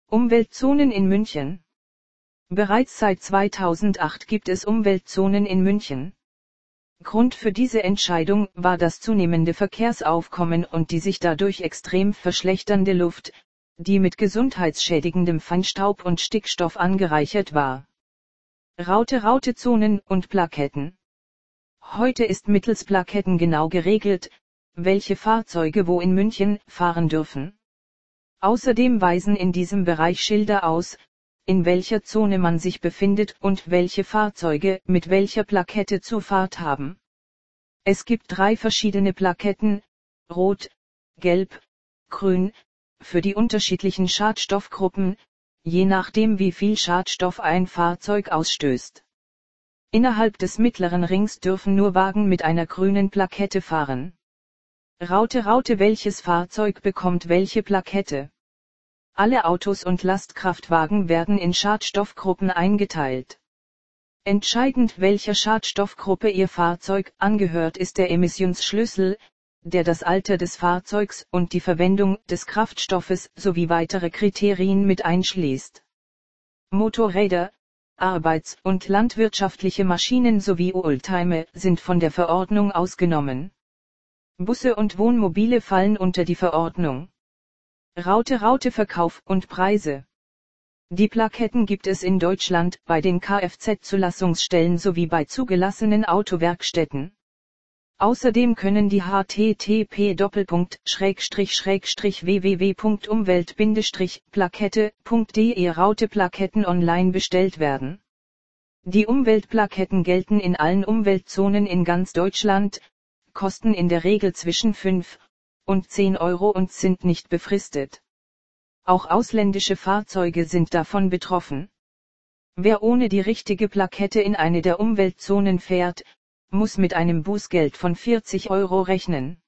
Umweltzonen in München. Bereits seit 2008 gibt es Umweltzonen in München. Grund für diese Entscheidung war das zunehmende Verkehrsaufkommen und die sich dadurch extrem verschlechternde Luft, die mit gesundheitsschädigendem Feinstaub und Stickstoff angereichert war. Raute-Zonen und Plaketten. Heute ist mittels Plaketten genau geregelt, welche Fahrzeuge wo in München fahren dürfen. Außerdem weisen in diesem Bereich Schilder aus, in welcher Zone man sich befindet und welche Fahrzeuge mit welcher Plakette Zufahrt haben. Es gibt 3 verschiedene Plaketten, Rot, Gelb, Grün, für die unterschiedlichen Schadstoffgruppen, je nachdem wie viel Schadstoff ein Fahrzeug ausstößt. Innerhalb des mittleren Rings dürfen nur Wagen mit einer grünen Plakette fahren. Raute welches Fahrzeug bekommt welche Plakette? Alle Autos und Lastkraftwagen werden in Schadstoffgruppen eingeteilt. Entscheidend welcher Schadstoffgruppe Ihr Fahrzeug angehört ist der Emissionsschlüssel, der das Alter des Fahrzeugs und die Verwendung des Kraftstoffes sowie weitere Kriterien mit einschließt. Motorräder, Arbeits- und landwirtschaftliche Maschinen sowie Oldtimer sind von der Verordnung ausgenommen. Busse und Wohnmobile fallen unter die Verordnung. Raute Verkauf und Preise. Die Plaketten gibt es in Deutschland bei den Kfz-Zulassungsstellen sowie bei zugelassenen Autowerkstätten. Außerdem können die http://www.umwelt-plakette.de Raute-Plaketten online bestellt werden. Die Umweltplaketten gelten in allen Umweltzonen in ganz Deutschland, kosten in der Regel zwischen 5 und 10 Euro und sind nicht befristet. Auch ausländische Fahrzeuge sind davon betroffen. Wer ohne die richtige Plakette in eine der Umweltzonen fährt, muss mit einem Bußgeld von 40 Euro rechnen.